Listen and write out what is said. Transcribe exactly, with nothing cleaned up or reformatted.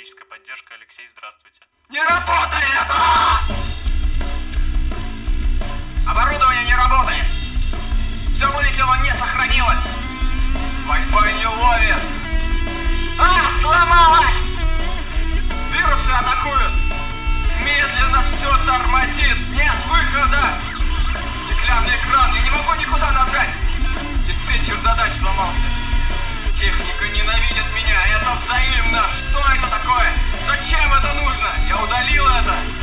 техническая поддержка. Алексей, здравствуйте. Не работает! Оборудование не работает! Все вылетело, не сохранилось! Wi-Fi не ловит! А, сломалось! Вирусы атакуют! Медленно все тормозит! Нет выхода! Стеклянный экран, я не могу никуда нажать! Диспетчер задач сломался! Техника ненавидит меня, это взаимно! Что это такое? Зачем это нужно? Я удалил это!